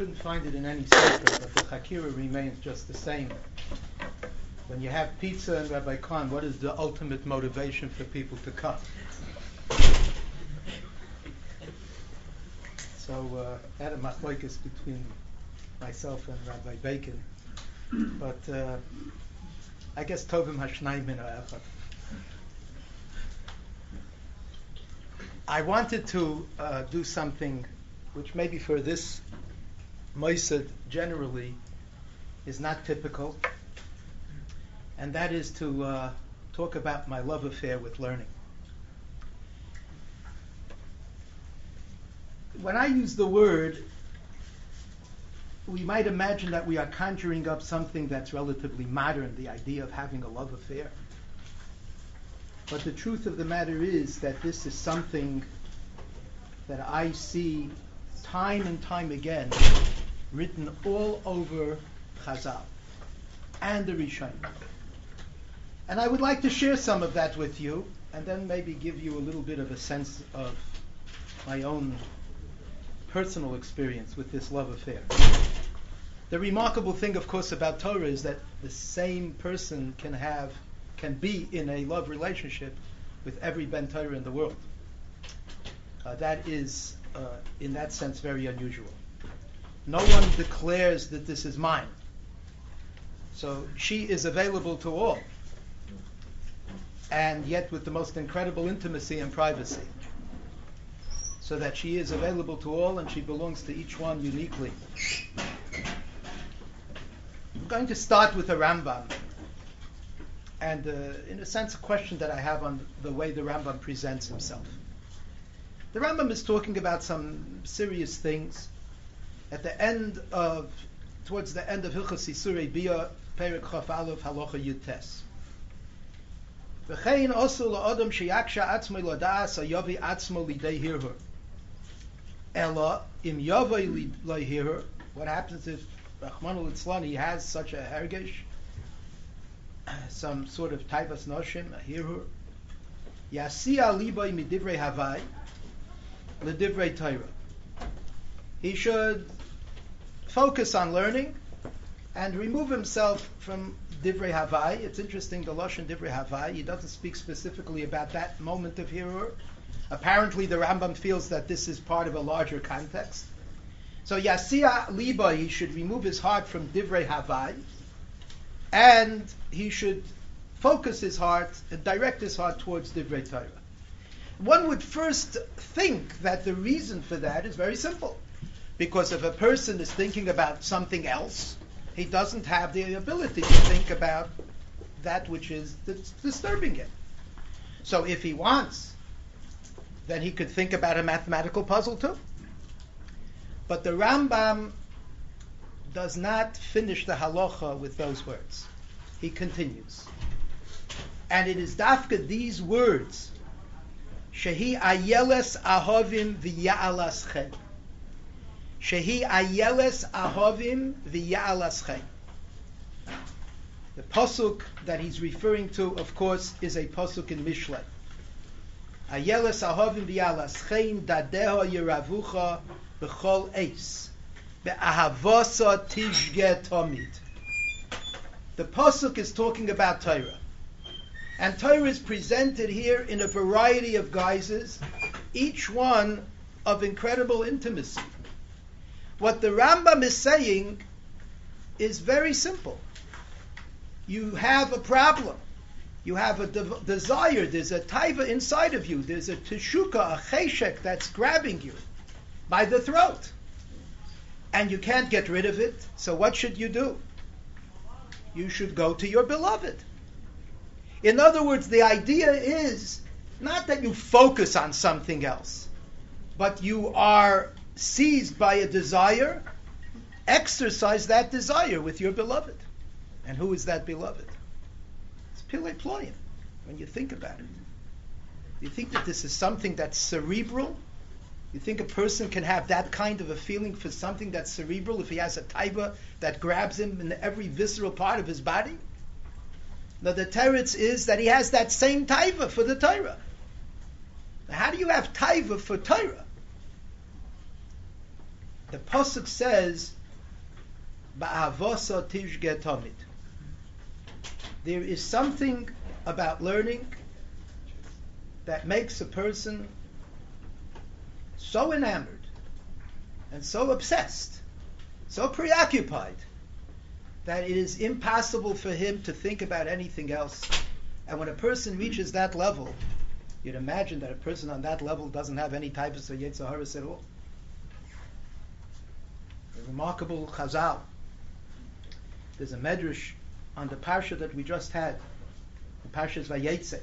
couldn't find it in any sefer, but the Hakira remains just the same. When you have pizza and Rabbi Khan, what is the ultimate motivation for people to come? So had a machlokes between myself and Rabbi Bacon, but I guess Tovim Hashnayim min ha'echad. I wanted to do something which maybe for this Moised generally is not typical, and that is to talk about my love affair with learning. When I use the word, we might imagine that we are conjuring up something that's relatively modern, the idea of having a love affair. But the truth of the matter is that this is something that I see time and time again written all over Chazal and the Rishonim. And I would like to share some of that with you, and then maybe give you a little bit of a sense of my own personal experience with this love affair. The remarkable thing, of course, about Torah is that the same person can be in a love relationship with every Ben Torah in the world. That is, in that sense, very unusual. No one declares that this is mine. So she is available to all, and yet with the most incredible intimacy and privacy. So that she is available to all and she belongs to each one uniquely. I'm going to start with the Rambam. And in a sense, a question that I have on the way the Rambam presents himself. The Rambam is talking about some serious things. Towards the end of Hilchos Isurei Bia, Perek Chaf Aleph, Halacha Yutes. V'chein osu la'odam sheyaksha atzmo l'das hayavi atzmo lidei hirhur. Ella im yavai lidei hirhur. What happens if Rachmana litzlan, he has such a hergesh, some sort of taivas noshim, a hirhur. Yasiya libay midivrei havai ledivrei Torah. He should focus on learning and remove himself from divrei havai. It's interesting, the lashon divrei havai, he doesn't speak specifically about that moment of hirhur. Apparently the Rambam feels that this is part of a larger context. So Yasiya Liba, he should remove his heart from Divrei Havai, and he should focus his heart and direct his heart towards Divrei Torah. One would first think that the reason for that is very simple. Because if a person is thinking about something else, he doesn't have the ability to think about that which is disturbing him. So if he wants, then he could think about a mathematical puzzle too. But the Rambam does not finish the halacha with those words. He continues. And it is dafka these words, Shehi ayeles ahovim v'ya'alas chen. Shehi ayeles ahovim v'ya'alas chen. The pasuk that he's referring to, of course, is a pasuk in Mishlei. Ayeles ahovim v'ya'alas chen dadeho yiravucha b'chol eis be'ahavasa tishge tomid. The pasuk is talking about Torah, and Torah is presented here in a variety of guises, each one of incredible intimacy. What the Rambam is saying is very simple. You have a problem. You have a desire. There's a taiva inside of you. There's a teshuka, a cheshek that's grabbing you by the throat. And you can't get rid of it. So what should you do? You should go to your beloved. In other words, the idea is not that you focus on something else, but you are seized by a desire. Exercise that desire with your beloved. And who is that beloved? It's Pilei Ployim, when you think about it. You think that this is something that's cerebral? You think a person can have that kind of a feeling for something that's cerebral if he has a taiva that grabs him in every visceral part of his body? Now the teretz is that he has that same taiva for the Torah. How do you have taiva for Torah? The pasuk says, "Ba'avosa tishge tamid." There is something about learning that makes a person so enamored and so obsessed, so preoccupied, that it is impossible for him to think about anything else. And when a person reaches that level, you'd imagine that a person on that level doesn't have any type of Yetzer Hara at all. A remarkable Chazal. There's a medrash on the parsha that we just had, the Parshas Vayetze.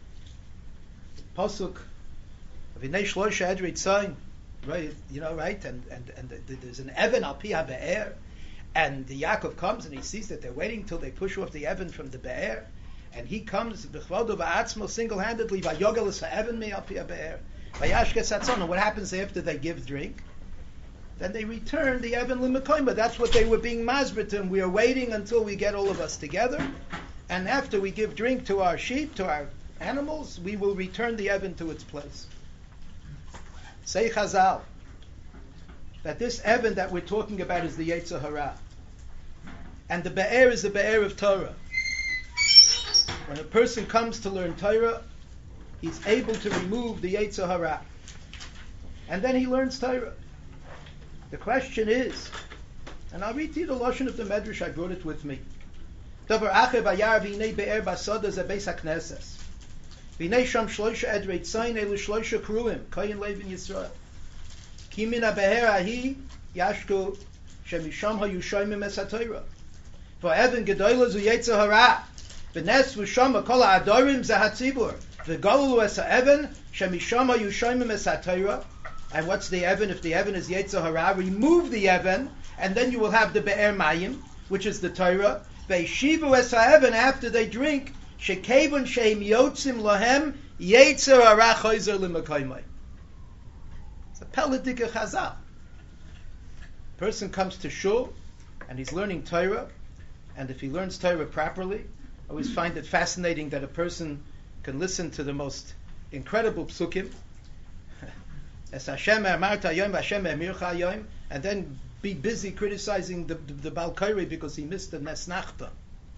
Pasuk of Hinei Shlosha Edrei Tzayin, right? You know, right? And there's an Evan al pi ha'be'er, and the Yaakov comes and he sees that they're waiting till they push off the Evan from the be'er, and he comes b'chvodo v'atzmo single-handedly v'yogel es ha'evan mi al pi ha'be'er v'yashkes hatzon. And what happens after they give drink? Then they return the Evan l'mekoyma. That's what they were being masbir to him. We are waiting until we get all of us together, and after we give drink to our sheep, to our animals, we will return the Evan to its place. Say Chazal that this Evan that we're talking about is the Yetzer Hara, and the Be'er is the Be'er of Torah. When a person comes to learn Torah, he's able to remove the Yetzer Hara, and then he learns Torah. The question is, and I'll read to you the lashon of the Medrash. I brought it with me. Davar acher vayar v'inei be'er basada ze beis hakneses. V'inei sham shloisha edrei tzayin elu shloisha kruim kayin levin Yisrael. Ki min ha'be'er ahi yashku shemisham ha'yushoymim es ha'torah. V'evan gedoyla zu Yetzer Hara. V'nes v'sham kol ha'adorim ze ha'tzibur. V'golulu es ha'evan shemisham ha'yushoymim es ha'torah. And what's the Evan? If the Evan is Yetzer Hara, remove the Evan, and then you will have the Be'er Mayim, which is the Torah. Ve'shivu es ha'evan, after they drink, shekevon sheim yotzim lahem, Yetzer Hara choyzer l'mekoymai. It's a Peladika Chazal. Person comes to shul, and he's learning Torah, and if he learns Torah properly, I always find it fascinating that a person can listen to the most incredible psukim, Es Hashem Amarta Yom Hashem Emircha Yom, and then be busy criticizing the Baal Koreh because he missed the Nes Nachta.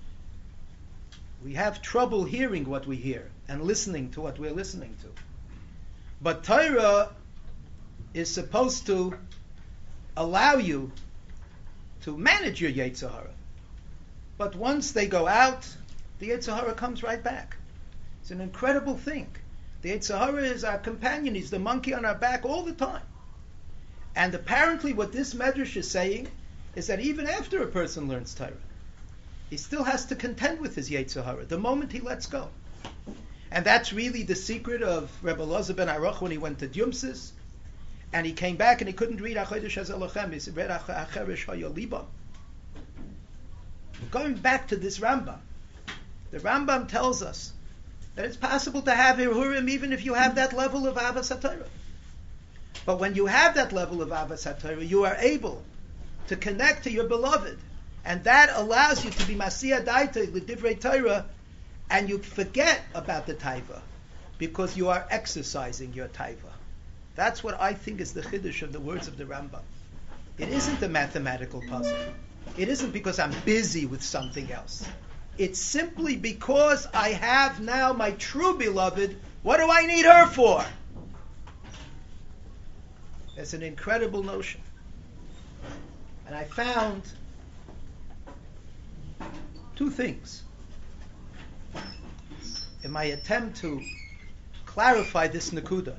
We have trouble hearing what we hear and listening to what we're listening to. But Torah is supposed to allow you to manage your Yetzer Hara. But once they go out, the Yetzer Hara comes right back. It's an incredible thing. The Yetzer Hara is our companion. He's the monkey on our back all the time. And apparently what this Medrash is saying is that even after a person learns Torah, he still has to contend with his Yetzer Hara the moment he lets go. And that's really the secret of Rebbe Elazar ben Aruch when he went to Dyumsis, and he came back and he couldn't read HaChodesh HaZelochem. He read HaCheresh HaYoliba. Going back to this Rambam, the Rambam tells us that it's possible to have Hirhurim even if you have that level of Avas HaTorah. But when you have that level of Avas HaTorah, you are able to connect to your beloved. And that allows you to be Masiyah Daita, the Divrei Torah, and you forget about the Taiva, because you are exercising your Taiva. That's what I think is the Chiddush of the words of the Rambam. It isn't a mathematical puzzle. It isn't because I'm busy with something else. It's simply because I have now my true beloved. What do I need her for? It's an incredible notion. And I found two things in my attempt to clarify this Nakuda.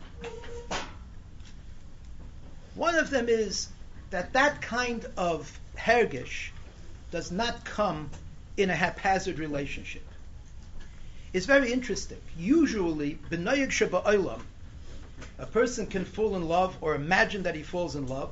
One of them is that kind of hergish does not come in a haphazard relationship. It's very interesting. Usually, b'noyeg sheba'olam, a person can fall in love or imagine that he falls in love,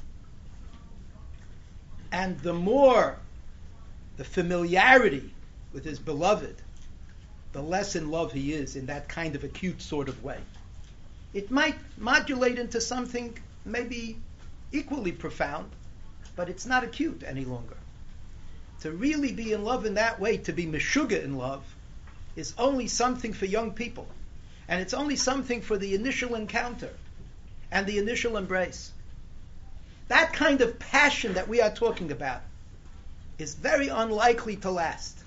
and the more the familiarity with his beloved, the less in love he is in that kind of acute sort of way. It might modulate into something maybe equally profound, but it's not acute any longer. To really be in love in that way, to be meshuga in love, is only something for young people. And it's only something for the initial encounter and the initial embrace. That kind of passion that we are talking about is very unlikely to last,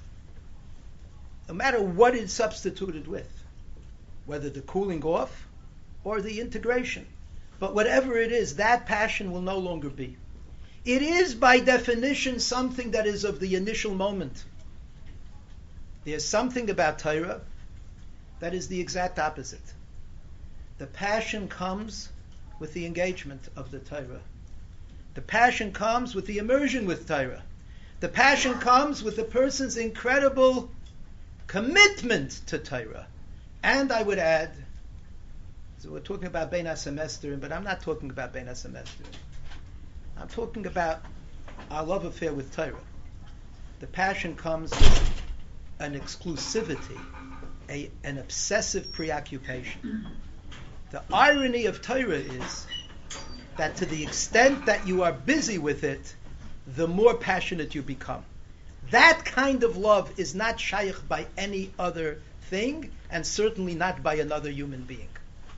no matter what it's substituted with, whether the cooling off or the integration. But whatever it is, that passion will no longer be. It is by definition something that is of the initial moment. There's something about Torah that is the exact opposite. The passion comes with the engagement of the Torah. The passion comes with the immersion with Torah. The passion comes with the person's incredible commitment to Torah. And I would add, so we're talking about Bein HaSemester, but I'm not talking about Bein HaSemester. I'm talking about our love affair with Torah. The passion comes with an exclusivity, an obsessive preoccupation. The irony of Torah is that to the extent that you are busy with it, the more passionate you become. That kind of love is not shaykh by any other thing, and certainly not by another human being.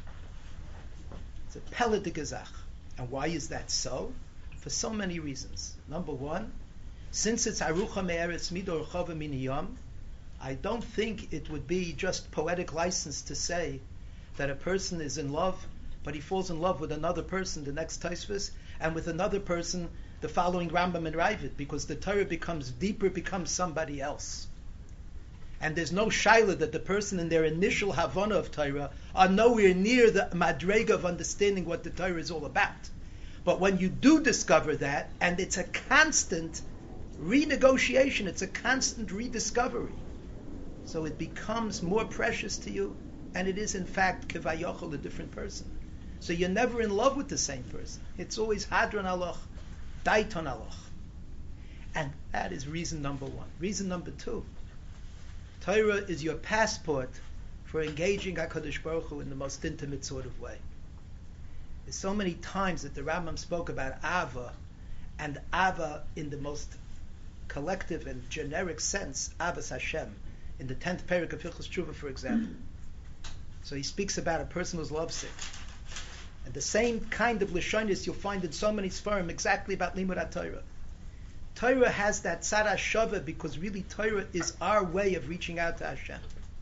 It's a pele de gezach. And why is that so? For so many reasons. Number one, since it's arucha me'eretz midor chava miniyam, I don't think it would be just poetic license to say that a person is in love, but he falls in love with another person, the next Tosfos, and with another person, the following Rambam and Ravid, because the Torah becomes deeper, becomes somebody else. And there's no shaila that the person in their initial Havana of Torah are nowhere near the madrega of understanding what the Torah is all about. But when you do discover that, and it's a constant renegotiation, it's a constant rediscovery, so it becomes more precious to you, and it is in fact kevayochel, a different person. So you're never in love with the same person. It's always hadron aloch, daiton aloch. And that is reason number one. Reason number two, Torah is your passport for engaging HaKadosh Baruch Hu in the most intimate sort of way. There's so many times that the Rambam spoke about Ava, and Ava in the most collective and generic sense, Avas Hashem, in the 10th parak of Hilchos Tshuva, for example. So he speaks about a person who's lovesick. And the same kind of Lashonis you'll find in so many Sfarim exactly about Limud HaTorah. Torah has that tzara shava because really Torah is our way of reaching out to Hashem.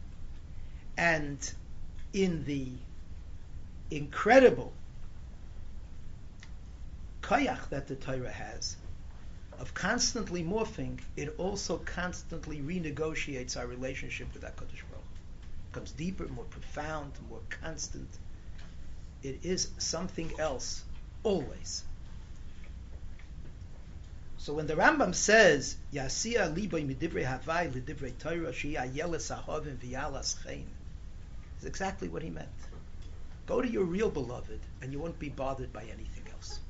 And in the incredible koyach that the Torah has of constantly morphing, it also constantly renegotiates our relationship with HaKadosh Baruch Hu. It becomes deeper, more profound, more constant. It is something else, always. So when the Rambam says, Yasiya liboy midivrei havai lidivrei Torah shehi ayeles ahavim v'yalas chein, is exactly what he meant. Go to your real beloved, and you won't be bothered by anything else.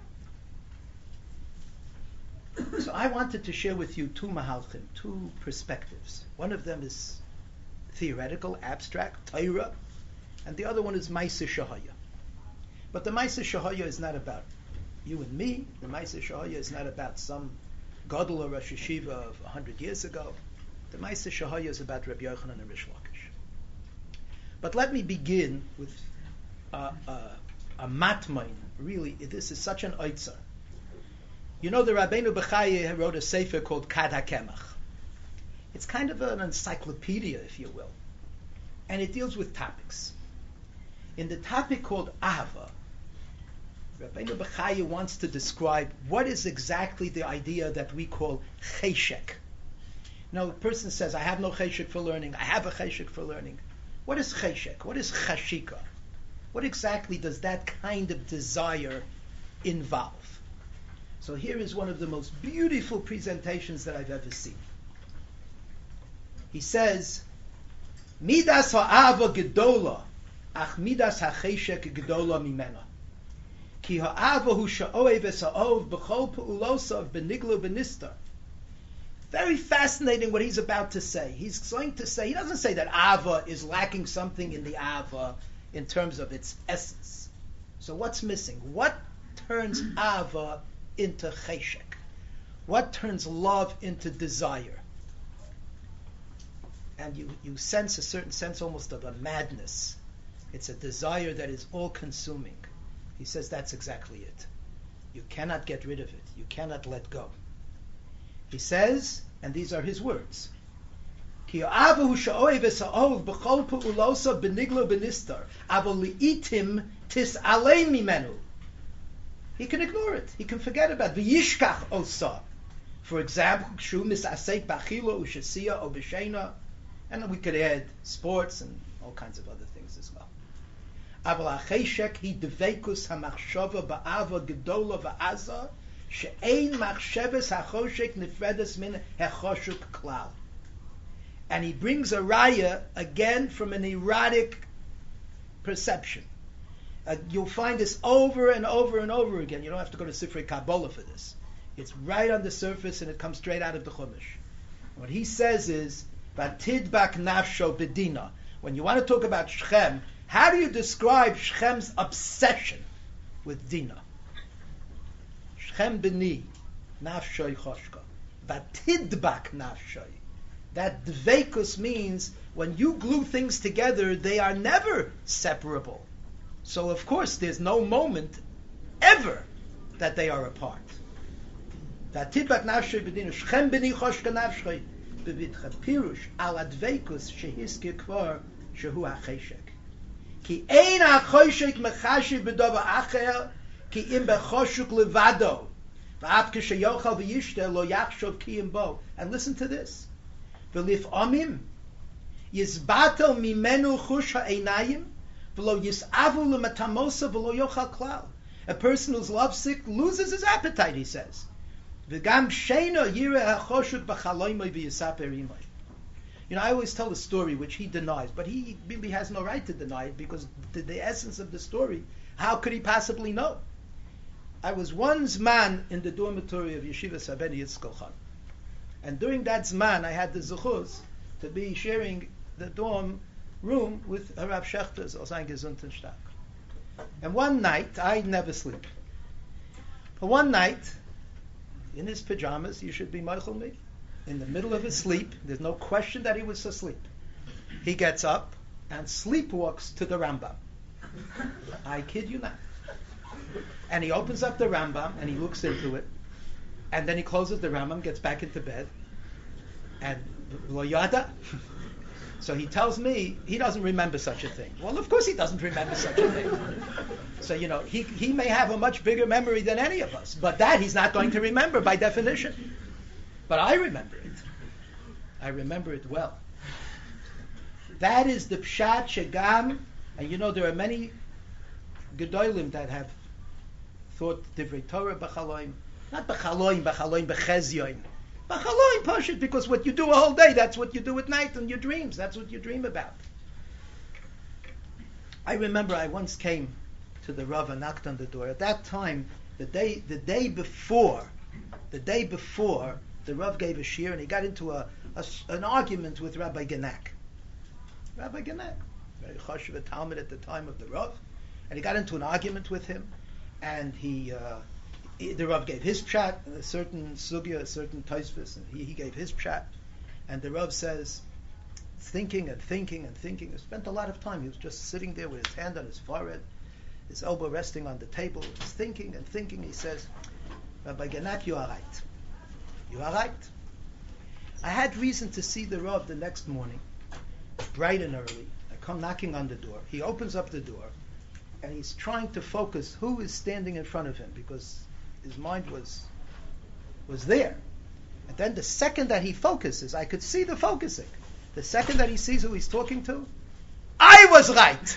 So I wanted to share with you two mahalchim, two perspectives. One of them is theoretical, abstract, Torah, and the other one is Maaseh Shahaya. But the Maaseh Shahaya is not about you and me. The Maaseh Shahaya is not about some Gadol or Rosh Yeshiva of 100 years ago. The Maaseh Shahaya is about Rabbi Yochanan and Rish Lakish. But let me begin with a matmain. Really, this is such an oitzer. You know, the Rabbeinu Bechaya wrote a sefer called Kad HaKemach. It's kind of an encyclopedia, if you will. And it deals with topics. In the topic called Ahava, Rabbeinu Bechaya wants to describe what is exactly the idea that we call cheshek. Now, the person says, I have no cheshek for learning. I have a cheshek for learning. What is cheshek? What is chashika? What exactly does that kind of desire involve? So here is one of the most beautiful presentations that I've ever seen. He says, Midas ha'ava gedola, ach midas ha'cheshek gedola mimena. Ki ha'ava hu sha'oev esa'ov b'chol pe'ulosav b'niglu b'nista. Very fascinating what he's about to say. He's going to say, he doesn't say that Ava is lacking something in the Ava in terms of its essence. So what's missing? What turns Ava into cheshek? What turns love into desire? And you sense a certain sense almost of a madness. It's a desire that is all-consuming. He says that's exactly it. You cannot get rid of it. You cannot let go. He says, and these are his words, Ki ha'avahu sha'oev esa'ov b'chol pu'ulosa b'niglo b'nistar, aval li'itim tis'alei mimenu. He can ignore it. He can forget about it. V'yishkach osa. For example, kshu mis'asek b'achilo u'shesiya o b'sheina. And we could add sports and all kinds of other things as well. Aval ha'cheshek hi devekus ha'machshava ba'ava gedola va'aza she'ein machsheves ha'choshek nifredes min ha'choshuk klal. And he brings a raya again from an erotic perception. You'll find this over and over and over again. You don't have to go to Sifrei Kabbalah for this. It's right on the surface and it comes straight out of the Chumash. What he says is, "Vatidbak nafsho bedina." When you want to talk about Shechem, how do you describe Shechem's obsession with Dina? Shechem b'ni nafshoy choshka. Vatidbak nafshoy. That dveikus means when you glue things together, they are never separable. So of course there's no moment ever that they are apart. Vatidbak nafshoy b'dina Shechem b'ni choshka nafshoy b'vidcha pirush al adveikus shehiske kvar shehu ha'cheshek. Ki ein ha'choshek mechashiv b'dova acher ki im bechoshuk levado v'at k'sheyochal v'yishter lo yachshov ki im bo. And listen to this. V'lif omim yizbatel mimenu chush ha'einayim v'lo yis'avu l'matamosa v'lo yochal klal. A person who's lovesick loses his appetite, he says. V'gam sheino yireh ha'choshuk b'chaloymoi v'yisaper imoi. You know, I always tell a story which he denies, but he really has no right to deny it because the essence of the story, how could he possibly know? I was one Zman in the dormitory of Yeshiva Sabeni Yitzchak Khan. And during that Zman, I had the zuchus to be sharing the dorm room with Rav Shechter, so sein gesund und stark. And one night, I never sleep. But one night, in his pajamas, you should be Michael me. In the middle of his sleep, there's no question that he was asleep. He gets up and sleepwalks to the Rambam. I kid you not. And he opens up the Rambam and he looks into it. And then he closes the Rambam, gets back into bed. And lo yada. So he tells me he doesn't remember such a thing. Well, of course he doesn't remember such a thing. So, you know, he may have a much bigger memory than any of us. But that he's not going to remember by definition. But I remember it. I remember it well. That is the Pshat Shegam, and you know there are many Gedolim that have thought Divrei Torah b'chaloim, not b'chaloim b'chezyoin. B'chaloim pashut, because what you do a whole day, that's what you do at night in your dreams. That's what you dream about. I remember I once came to the Rav and knocked on the door. At that time, the day before, the Rav gave a shir and he got into an argument with Rabbi Genak. Rabbi Genak, very chashuv Talmud at the time of the Rav, and he got into an argument with him, and the Rav gave his pshat, a certain sugya, a certain taisvis, and he gave his pshat, and the Rav says, thinking and thinking and thinking, he spent a lot of time, he was just sitting there with his hand on his forehead, his elbow resting on the table, he was thinking and thinking, he says, Rabbi Genak, you are right. You are right. I had reason to see the Rav the next morning, bright and early. I come knocking on the door. He opens up the door, and he's trying to focus who is standing in front of him because his mind was there. And then the second that he focuses, I could see the focusing. The second that he sees who he's talking to, I was right.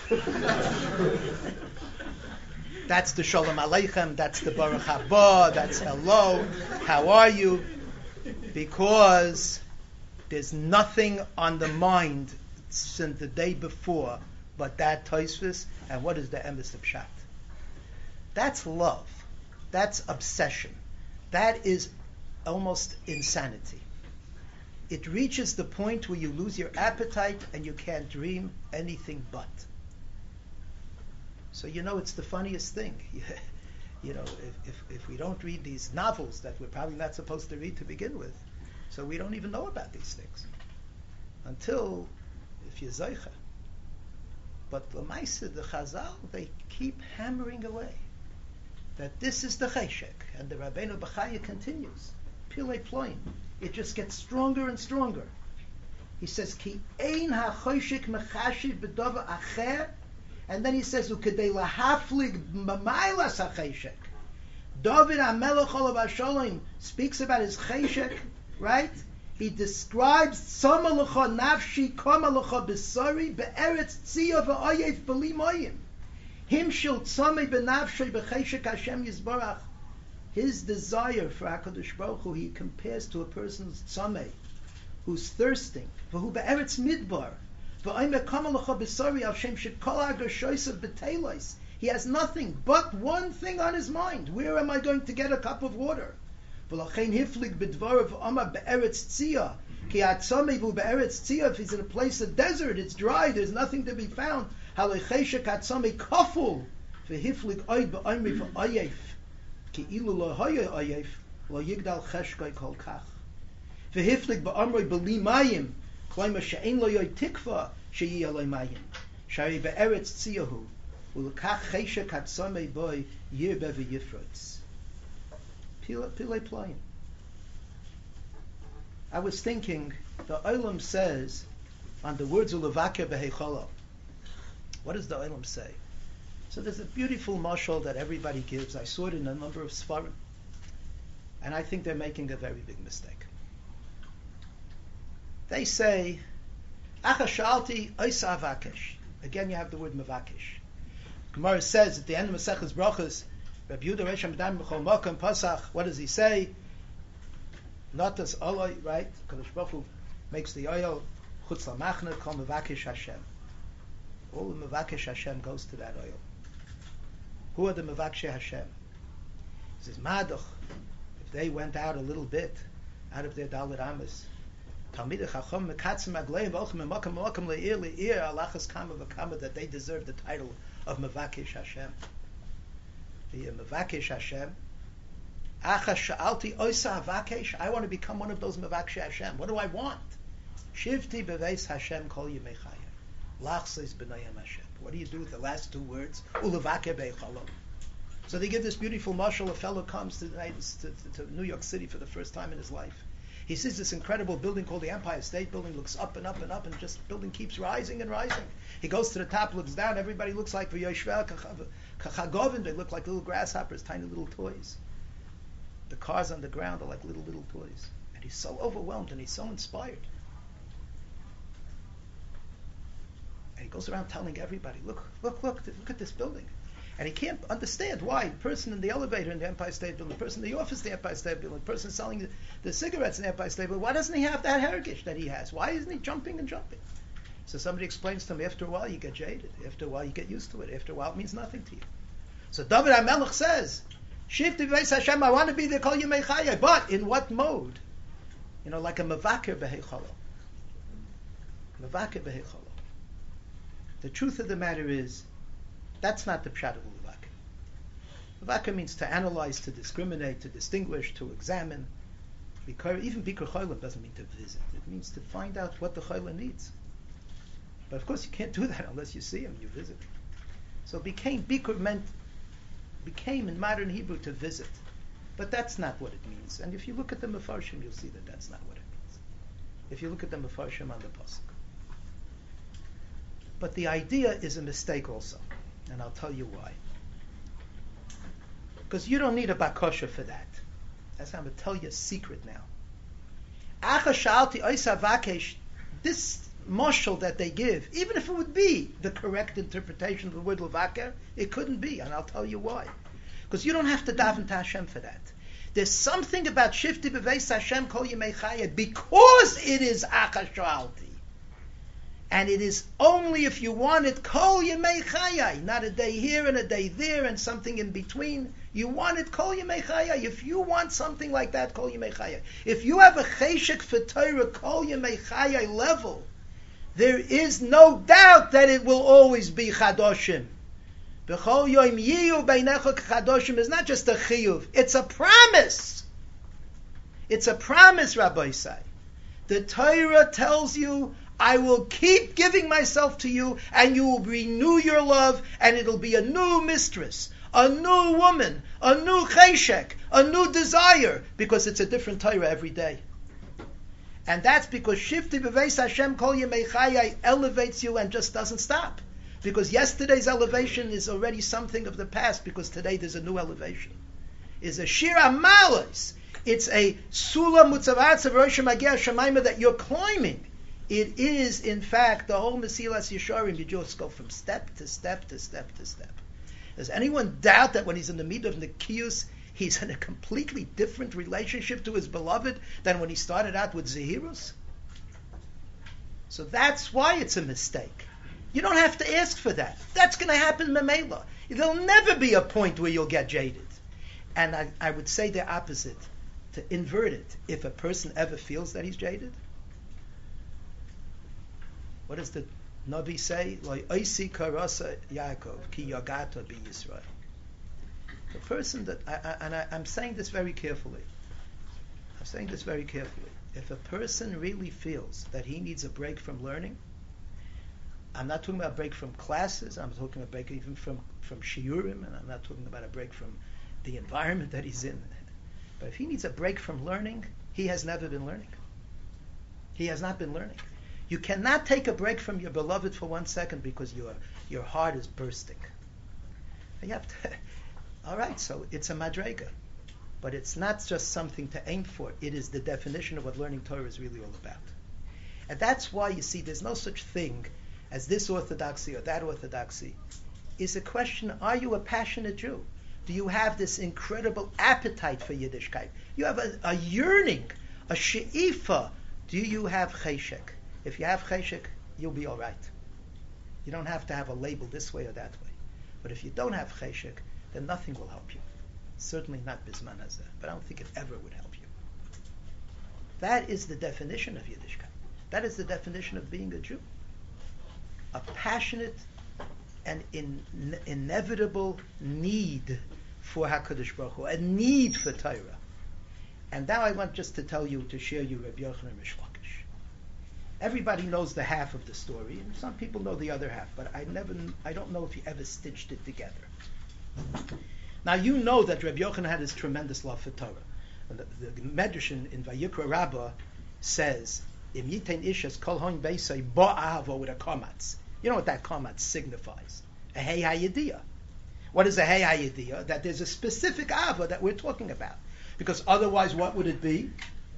That's the Shalom Aleichem, that's the Baruch Haba, that's hello, how are you? Because there's nothing on the mind since the day before but that Tosfos, and what is the emes of Pshat? That's love. That's obsession. That is almost insanity. It reaches the point where you lose your appetite and you can't dream anything but. So you know it's the funniest thing. You know, if we don't read these novels that we're probably not supposed to read to begin with, so we don't even know about these things until if you're Zeicha. But L'maisa, the Chazal, they keep hammering away. that this is the cheshek, and the Rabbeinu Bechaya continues, Pilei Ploim. It just gets stronger and stronger. He says, Ki ein ha-choshek mechashiv b'dova acher, and then he says, Ukedei lahaflig mamaylas ha-cheshek. David HaMelech Olav HaSholem speaks about his cheshek, right? He describes Tzama l'cha nafshi, kama l'cha b'sari, be'eretz tziyah v'oyev b'li moyim. Him shel tzame b'nafshi b'cheshek Hashem Yisbarach. His desire for HaKadosh Baruch Hu, he compares to a person's tzame, who's thirsting, v'hu be'eretz midbar, v'oyev kama l'cha b'sari, al shem shekol ha'gershoysav b'teilos. He has nothing but one thing on his mind. Where am I going to get a cup of water? If he's in a place of desert, it's dry, there's nothing to be found. I was thinking, the Olam says on the words of Levaker Behecholo. What does the Olam say? So there's a beautiful mashal that everybody gives. I saw it in a number of Sfarim, and I think they're making a very big mistake. They say, Achashalti Oisa Avakesh. Again, you have the word Mavakesh. Gemara says at the end of Maseches Brachos, Rabbi Yehuda Reish Hamdan B'chol Makom Pasach, what does he say? Not as Oloi, right? Kadosh Baruch Hu makes the oil Chutz LaMachna Kol Mevakesh Hashem. All the Mevakesh Hashem goes to that oil. Who are the Mevakesh Hashem? He says, Madoch, if they went out a little bit, out of their Dalit Amos, Talmidei Chacham Mekatzim Agleim V'olchem Memakam Memakam Le'ir Le'ir Alachas Kama V'Kama, that they deserve the title of Mevakesh Hashem. The Mevakesh Hashem. Acha Sha'alti Oisa Havakesh. I want to become one of those Mevakesh Hashem. What do I want? Shivti Beveis Hashem Kol Yemei Chayim. Lachseis B'nayim Hashem. What do you do with the last two words? Ulevake Beichalom. So they give this beautiful mashal. A fellow comes to New York City for the first time in his life. He sees this incredible building called the Empire State Building, looks up and up and up, and just the building keeps rising and rising. He goes to the top, looks down, everybody looks like V'yoshvel Kachagovin, they look like little grasshoppers, tiny little toys. The cars on the ground are like little toys. And he's so overwhelmed and he's so inspired. And he goes around telling everybody, look at this building. And he can't understand why the person in the elevator in the Empire State Building, the person in the office in the Empire State Building, the person selling the cigarettes in the Empire State Building, why doesn't he have that heritage that he has? Why isn't he jumping and jumping? So somebody explains to him, after a while you get jaded. After a while you get used to it. After a while it means nothing to you. So David HaMelech says, Shivti B'veis Hashem, I want to be there, Kol Yemei Chayei. But in what mode? Like a Mevaker Behecholo. Mevaker Behecholo. The truth of the matter is, that's not the pshat of Levaker. Levaker means to analyze, to discriminate, to distinguish, to examine. Even Bikur Cholim doesn't mean to visit. It means to find out what the Cholim needs. But of course you can't do that unless you see him, you visit. So Bikur became in modern Hebrew to visit. But that's not what it means. And if you look at the Mefarshim, you'll see that that's not what it means. If you look at the Mefarshim on the Pasuk. But the idea is a mistake also. And I'll tell you why. Because you don't need a bakosha for that. That's how I'm going to tell you a secret now. Acha Sha'alti Oisa Vakesh, this mashal that they give, even if it would be the correct interpretation of the word Levaker, it couldn't be, and I'll tell you why. Because you don't have to daven to Hashem for that. There's something about Shivti B'veis Hashem Kol Yemei Chayei, because it is Acha Sha'alti. And it is only if you want it Kol Yemei Chayei, not a day here and a day there and something in between. You want it Kol Yemei Chayei. If you want something like that, Kol Yemei Chayei. If you have a Cheshek for Torah Kol Yemei Chayei level, there is no doubt that it will always be Chadoshim. B'chol Yom Yiyu Beinecha Chadoshim is not just a chiyuv, it's a promise. It's a promise, Rabbi Isai. The Torah tells you, I will keep giving myself to you, and you will renew your love, and it'll be a new mistress, a new woman, a new cheshek, a new desire, because it's a different Torah every day. And that's because Shifti B'Veis Hashem Kol Yemei Chayai elevates you and just doesn't stop. Because yesterday's elevation is already something of the past, because today there's a new elevation. It's a Shir HaMalos. It's a Sula Mutzavatz of Rosh Mageh Shemaima that you're climbing. It is, in fact, the whole Mesilas Yesharim. You just go from step to step to step to step. Does anyone doubt that when he's in the middle of Nikius, he's in a completely different relationship to his beloved than when he started out with Zehirus? So that's why it's a mistake. You don't have to ask for that. That's going to happen memela. There'll never be a point where you'll get jaded. And I would say the opposite, to invert it. If a person ever feels that he's jaded, what does the Nabi say? Like Oisi Karasa Yaakov Ki Yagata Bi Yisrael. The person that I'm saying this very carefully. If a person really feels that he needs a break from learning, I'm not talking about a break from classes. I'm talking about a break even from shiurim, and I'm not talking about a break from the environment that he's in. But if he needs a break from learning, he has never been learning. He has not been learning. You cannot take a break from your beloved for 1 second because your heart is bursting. You have to. All right, so it's a madrega, but it's not just something to aim for. It is the definition of what learning Torah is really all about. And that's why you see there's no such thing as this orthodoxy or that orthodoxy. Is a question, are you a passionate Jew? Do you have this incredible appetite for Yiddishkeit? You have a yearning, a she'ifa. Do you have cheshek? If you have cheshek, you'll be all right. You don't have to have a label this way or that way. But if you don't have cheshek, then nothing will help you. Certainly not Bisman Hazeh, but I don't think it ever would help you. That is the definition of Yiddishkeit. That is the definition of being a Jew. A passionate and inevitable need for HaKadosh Baruch Hu, a need for Torah. And now I want just to share you Rabbi Yochanan Rish Lakish. Everybody knows the half of the story, and some people know the other half, but I don't know if he ever stitched it together. Now you know that Rabbi Yochanan had this tremendous love for Torah. And the Medrash in Vayikra Rabbah says, Im yitain ishas kol hoin beisai ba'avo with a komatz. You know what that komatz signifies? A hey hayidiyah. What is a hey hayidiyah? That there's a specific ava that we're talking about. Because otherwise what would it be?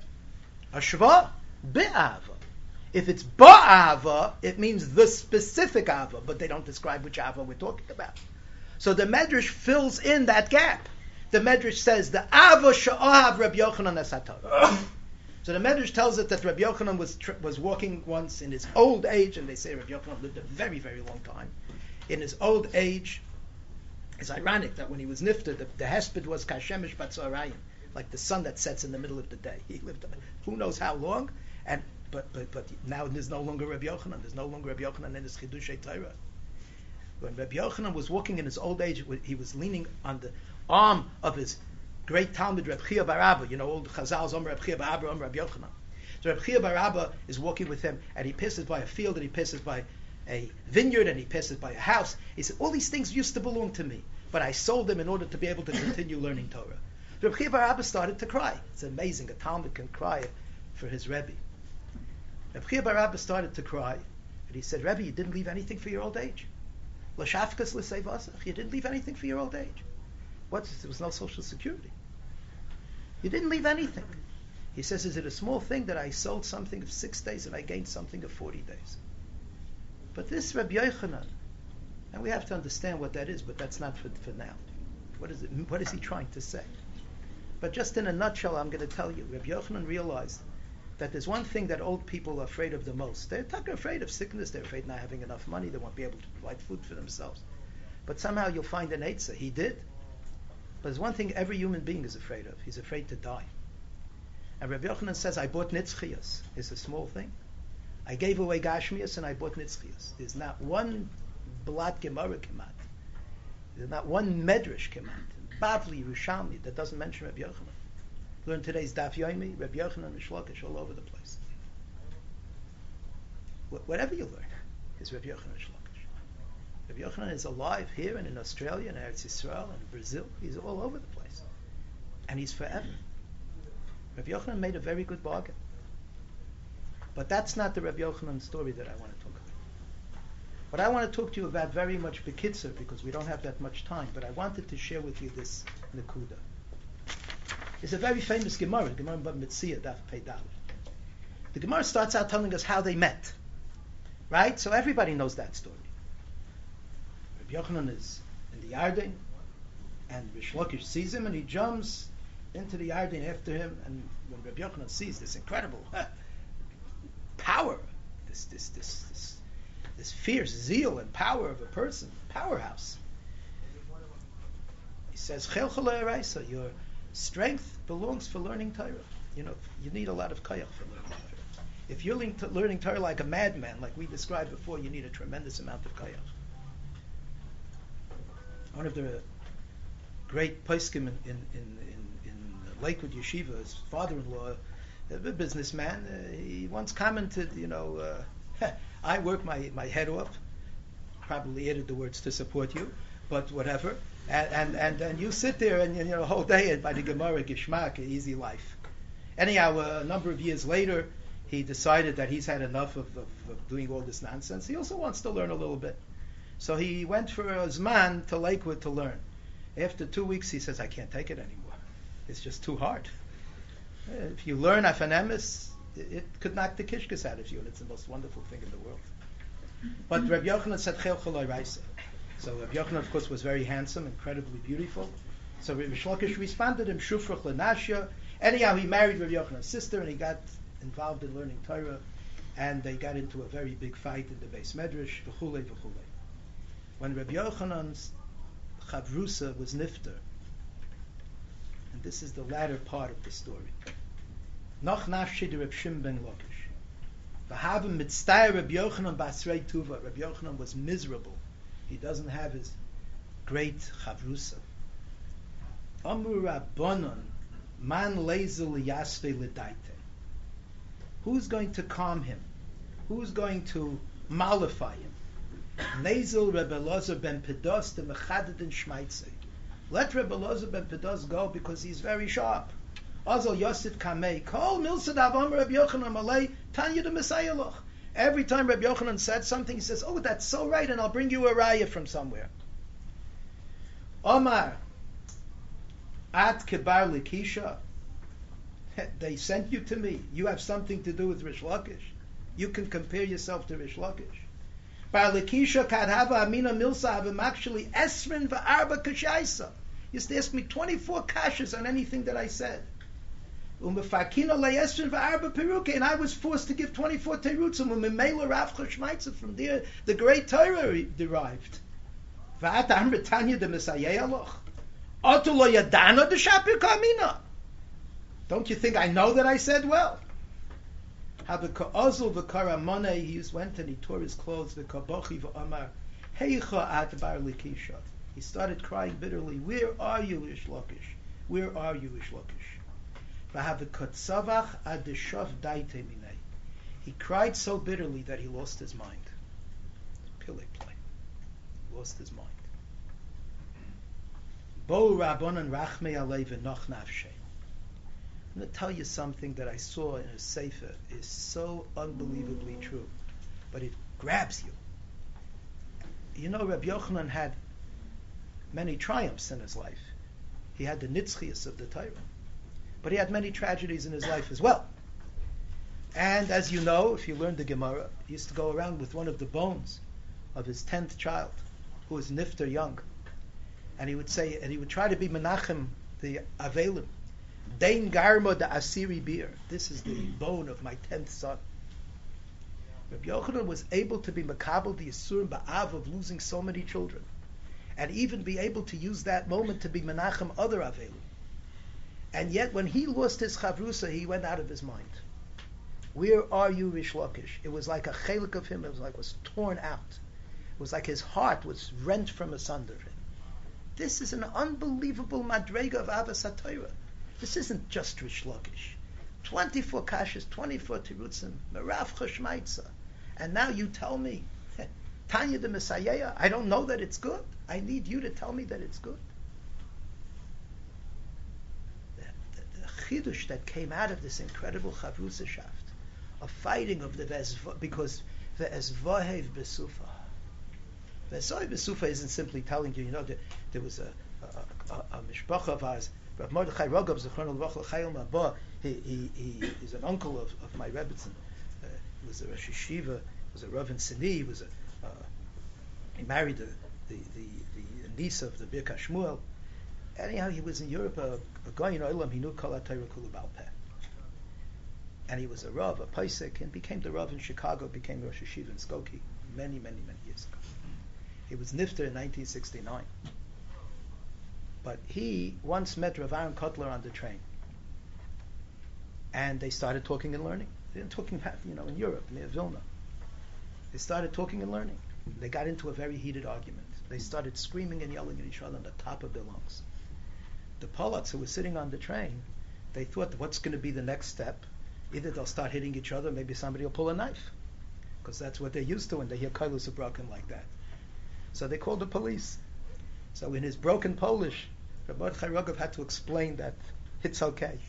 A shva be'ava. If it's ba'ava, it means the specific ava, but they don't describe which ava we're talking about. So the Medrash fills in that gap. The Medrash says, the ava sha'ahav Rabbi Yochanan es-Torah. So the Medrash tells us that Rabbi Yochanan was walking once in his old age, and they say Rabbi Yochanan lived a very, very long time. In his old age, it's ironic that when he was nifter, the hesped was kashemish batzarayim, like the sun that sets in the middle of the day. He lived who knows how long, but now there's no longer Rabbi Yochanan. There's no longer Rabbi Yochanan in his Chidushei Torah. When Rabbi Yochanan was walking in his old age, he was leaning on the arm of his great Talmud, Reb Chia bar Abba. You know, old Chazal's Reb Chia bar Abba, Reb Yochanan. So Reb Chia bar Abba is walking with him, and he passes by a field, and he passes by a vineyard, and he passes by a house. He said, all these things used to belong to me, but I sold them in order to be able to continue learning Torah. Reb Chia bar Abba started to cry. It's amazing, a Talmud can cry for his Rebbe. Reb Chia bar Abba started to cry, and he said, Rebbe, you didn't leave anything for your old age. L'shafkas l'seivasach. You didn't leave anything for your old age. There was no social security. You didn't leave anything. He says, is it a small thing that I sold something of 6 days and I gained something of 40 days? But this Rabbi Yochanan, and we have to understand what that is, but that's not for now. What is he trying to say? But just in a nutshell, I'm going to tell you, Rabbi Yochanan realized that there's one thing that old people are afraid of the most. They're afraid of sickness, they're afraid of not having enough money, they won't be able to provide food for themselves. But somehow you'll find an Eitzah. He did. But there's one thing every human being is afraid of. He's afraid to die. And Rabbi Yochanan says, I bought nitzchias. It's a small thing. I gave away gashmias and I bought nitzchias. There's not one blat gemara kemat. There's not one medrash kemat. Bavli, Rishalmi, that doesn't mention Rabbi Yochanan. Learn today's Daf Yomi, Rabbi Yochanan, Rish Lakish, all over the place. Whatever you learn is Rabbi Yochanan, Rish Lakish. Rabbi Yochanan is alive here and in Australia and Eretz Yisrael and Brazil. He's all over the place. And he's forever. Rabbi Yochanan made a very good bargain. But that's not the Rabbi Yochanan story that I want to talk about. What I want to talk to you about very much bekitzer, because we don't have that much time, but I wanted to share with you this nekuda. It's a very famous Gemara, Gemara Bava Metzia, Daf Pei Daled. The Gemara starts out telling us how they met. Right? So everybody knows that story. Rabbi Yochanan is in the Yarden, and Rish Lakish sees him, and he jumps into the Yarden after him, and when Rabbi Yochanan sees this incredible power, this fierce zeal and power of a person, powerhouse, he says, Chel Chalei Araisa, your strength belongs for learning Torah. You know, you need a lot of kayach for learning Torah. If you're learning Torah like a madman, like we described before, you need a tremendous amount of kayach. One of the great poskim in Lakewood Yeshiva, his father-in-law, a businessman, he once commented, I work my head off, probably added the words to support you, but whatever, and you sit there and the whole day by the Gemara Gishmak, easy life. Anyhow, a number of years later, he decided that he's had enough of doing all this nonsense. He also wants to learn a little bit. So he went for a Zman to Lakewood to learn. After 2 weeks, he says, I can't take it anymore. It's just too hard. If you learn Afanemis, it could knock the kishkas out of you, and it's the most wonderful thing in the world. But Rabbi Yochanan said, Chel Chalei Araisa. So Rabbi Yochanan, of course, was very handsome, incredibly beautiful. So Rabbi Shlokish responded him, Shufrach Lenashya. Anyhow, he married Rabbi Yochanan's sister, and he got involved in learning Torah, and they got into a very big fight in the Beis Medrash, v'chulei, v'chulei. When Rabbi Yochanan's Chavrusa was nifter, and this is the latter part of the story, Noch nafshi de Reb Shimon ben Lakish, v'havim mitztayr Rabbi Yochanan basrei tuva. Rabbi Yochanan was miserable. He doesn't have his great Chavrusa. Amru Rabbanon, man lezel yasve l'daite. Who's going to calm him? Who's going to mollify him? Nezel Rebbe Elazar ben Pedos the Mechaded in Shmeitzei. Let Rebbe Elazar ben Pedos go because he's very sharp. Azal Yosef Kamei Kol Milsad Avam Rebbe Yochanan Malay Tanya the Messiah Loch. Every time Rebbe Yochanan said something, he says, "Oh, that's so right, and I'll bring you a raya from somewhere." Omar At Kebar Likisha. They sent you to me. You have something to do with Rish Lakish. You can compare yourself to Rish Lakish. Bar Lakisha kadhava amina milsa havim actually esrin v'arba kashaisa. Used to ask me 24 kashas on anything that I said. Umefakina le'esrin v'arba peruke, and I was forced to give 24 terutzim. Umemela Rav Chashmaitza, from there the great Torah derived. V'ata amritanya de Messiah aloch. Otu lo yadana de shapir kamina. Don't you think I know that I said well? Habaka'azul v'karamone, he went and he tore his clothes, v'kabochi v'amar, heicha at bar likisha. He started crying bitterly, where are you, Rish Lakish? Where are you, Rish Lakish? V'habakatzavach ad deshav daite minei. He cried so bitterly that he lost his mind. Pile play. Lost his mind. Bo rabbanan rachmei alei v'noch nafshei. I'm going to tell you something that I saw in a sefer is so unbelievably true, but it grabs you. You know, Rabbi Yochanan had many triumphs in his life. He had the nitzchias of the Torah, but he had many tragedies in his life as well. And as you know, if you learned the Gemara, he used to go around with one of the bones of his 10th child, who was nifter young, and he would say, and he would try to be Menachem the Avelim. Dein garmo the asiri beer. This is the bone of my 10th son. Rabbi Yochanan was able to be makabel the Yisurim ba'av of losing so many children, and even be able to use that moment to be menachem other avelim. And yet, when he lost his chavrusa, he went out of his mind. Where are you, Rish Lakish? It was like a chelik of him. It was like was torn out. It was like his heart was rent from asunder. This is an unbelievable madrega of Avas HaTorah. This isn't just Rish Lakish. 24 kashas, 24 tirutzim, Merav Chashmaitza. And now you tell me, Tanya the Messiah, I don't know that it's good. I need you to tell me that it's good. The chidush that came out of this incredible chavrusashaft, a fighting of the because the Ezvahev Besufa. The Ezvahev Besufa isn't simply telling you, there was a mishpacha of ours, Rav Mordechai Rogov, Zechron L'Vrach L'Chayil Mabah, he's an uncle of my Rebbetzin. He was a Rosh Yeshiva, was a Rav in Sini, he married the niece of the Birka Shmuel. Anyhow, he was in Europe, a guy in Olam, he knew Kol HaTorah Kulu Baal Peh. And he was a Rav, a Paisek, and became the Rav in Chicago, became Rosh Yeshiva in Skokie many, many, many years ago. He was Nifter in 1969. But he once met Rav Aaron Kotler on the train. And they started talking and learning. They were talking about, in Europe, near Vilna. They started talking and learning. They got into a very heated argument. They started screaming and yelling at each other on the top of their lungs. The Polacks who were sitting on the train, they thought, what's going to be the next step? Either they'll start hitting each other, maybe somebody will pull a knife. Because that's what they're used to when they hear koilus are broken like that. So they called the police. So in his broken Polish, Rav Mordechai Rogov had to explain that it's okay.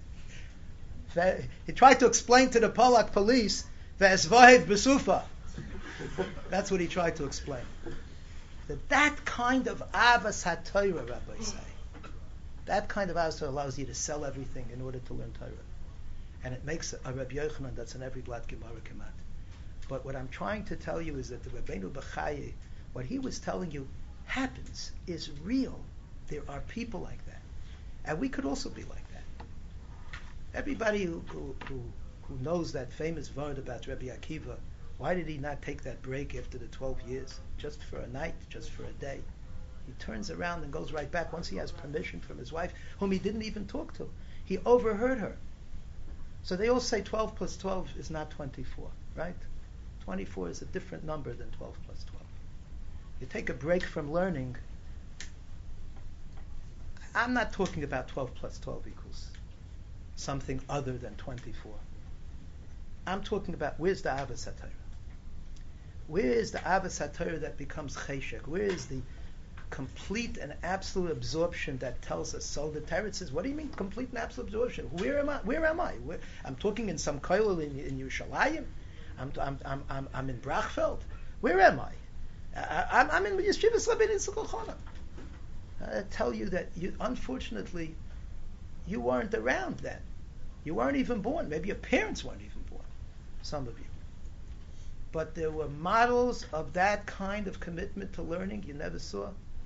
He tried to explain to the Polak police, Ve'ezvahev Besufa. That's what he tried to explain. That kind of Avas HaTorah, Rabbi say, that kind of Avas allows you to sell everything in order to learn Torah. And it makes a Rabbi Yochanan that's in every glad Gemara Kemat. But what I'm trying to tell you is that the Rabbeinu Bechaye, what he was telling you happens, is real. There are people like that. And we could also be like that. Everybody who knows that famous word about Rabbi Akiva, why did he not take that break after the 12 years? Just for a night, just for a day. He turns around and goes right back once he has permission from his wife, whom he didn't even talk to. He overheard her. So they all say 12 plus 12 is not 24, right? 24 is a different number than 12 plus 12. You take a break from learning. I'm not talking about 12 plus 12 equals something other than 24. I'm talking about where's the Avas HaTorah? Where is the Avas HaTorah that becomes cheshek? Where is the complete and absolute absorption that tells us so? The Torah says, what do you mean complete and absolute absorption? Where am I? I'm talking in some koilel in Yerushalayim. I'm in Brachfeld. Where am I? I'm in Yeshivas Rabbeinu Yitzchak Elchanan. I tell you that unfortunately, you weren't around then. You weren't even born. Maybe your parents weren't even born. Some of you. But there were models of that kind of commitment to learning you never saw.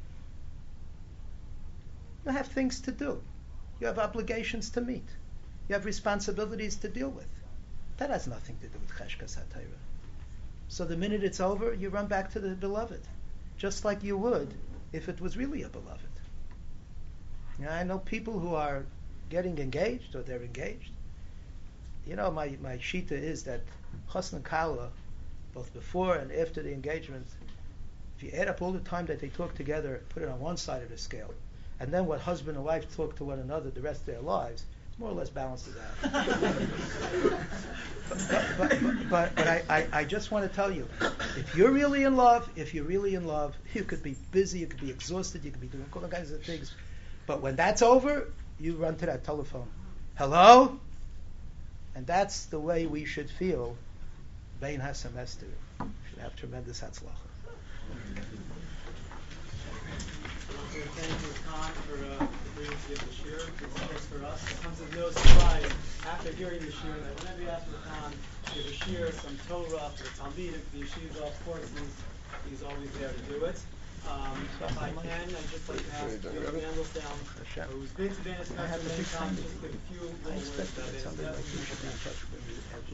You have things to do. You have obligations to meet. You have responsibilities to deal with. That has nothing to do with Cheshkas HaTorah. So the minute it's over, you run back to the beloved, just like you would if it was really a beloved. I know people who are getting engaged or they're engaged. My shita is that chasna kala, both before and after the engagement, if you add up all the time that they talk together, put it on one side of the scale, and then what husband and wife talk to one another the rest of their lives, it's more or less balances out. but I just want to tell you, if you're really in love, you could be busy, you could be exhausted, you could be doing all kinds of things, but when that's over, you run to that telephone. Hello? And that's the way we should feel. Bein HaSemester should have tremendous hatzlacha. Thank you, Khan, for agreeing to give the shir. It's just for us. It comes as no surprise after hearing the shir that whenever you ask for Khan to give a shir, some Torah, for the Talmud, for the Yeshiva, of course, he's always there to do it. If I can, I'd just like to ask Rabbi Mandelstam, who's been to Bein HaSemester many times, just give a few little words about it.